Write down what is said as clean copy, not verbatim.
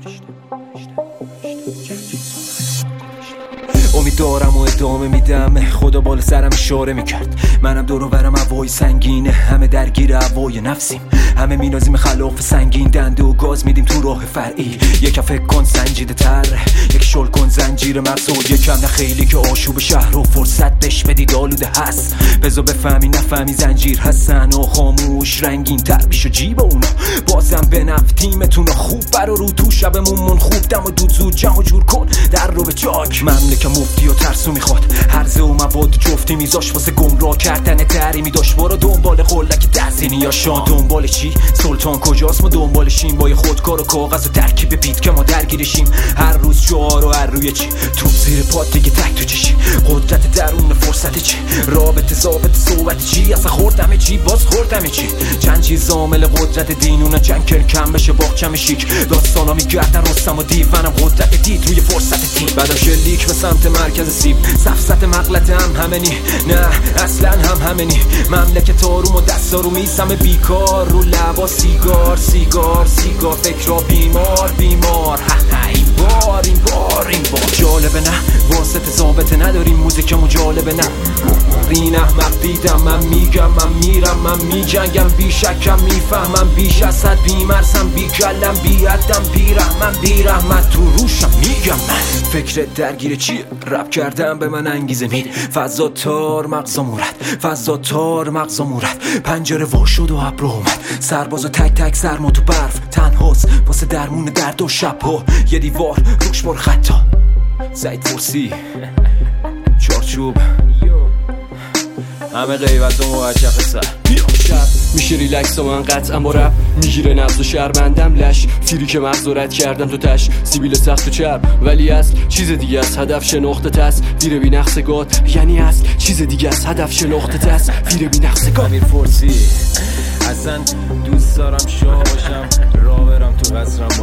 امید دارم و ادامه میدم، خدا بالا سرم اشاره میکرد. منم دور و برم هوای سنگینه، همه درگیر هوای نفسیم، همه مینازیم خلاف سنگین، دنده و گاز میدیم تو راه فرعی. یکم فکر کن سنجیده تر، یک شل کن زنجیر مغز و یکم نه خیلی که آشوب شهر و فرصت بش بدید آلوده هست. بذار بفهمی نفهمی زنجیر هستن و خاموش رنگین تر میشه جیب اونا. بازم به نفع تیمتون خوب برا رو تو شبمون من خوب دم و دود زود جمع جور کن در رو به جاک. مملکه مفتی و ترسو میخواد هرزه و مواد جفتی میذاش واسه گمراه کردن تحریمی داشت. برو دنبال قلک تحسینی یا شان دنبال چی؟ سلطان کجاست ما دنبالشیم با یه خودکار و کاغذ و ترکیب بیت که ما درگیرشیم. هر روز شعار و هر روی چی توپ زیر پات دیگه تک تو چشی. قدرت درون فرصت چی؟ رابطه ثابت صحبت چی؟ اصلا خوردم چی باز خوردم چی؟ چند چیز عامل قدرت دینونه چند کم بشه باغچم شیک. داستانا میگردن رستم و دیوانم قدرت دید روی فرصت تیم. بعدم شلیک به سمت مرکز سیب سفسط مغلط همه نی نه اصلا همه نی. مملکت آروم و دستا رو میسم بیکار رو لبا سیگار فکرها بیمار این بار جالبه نه واسطه ثابته نداریم موزیکمون جالبه نه. این احمق دیدم من میگم من میرم من میجنگم بیشکم میفهمم بیش از حد بیمرسم بیکلم بیادم بیرحمت تو روشم میگم من. فکر درگیر چیه؟ رپ کردم به من انگیزه میده. فضا تار مغزا مورد پنجره وا شد و ابر اومد. سربازو تک سرما تو برف تنهاست واسه درمون درد و شبها. یه دیوار روش بر خطا زید فرسی چارچوب همه غیبت و موجه سر. شب میشه ریلکس و من قطعا با رپ میگیره نبض و شرمندم لش. تیری که مغز رد کردم تو تش سیبیل سخت و چرب ولی از چیز دیگه است. هدف شناخته تست ویر بی نقص گات یعنی از چیز دیگه است. هدف شناخته تست ویر بی نقص گات. امیر فرسی اصلا دوست دارم شاه باشم را برم تو قصرم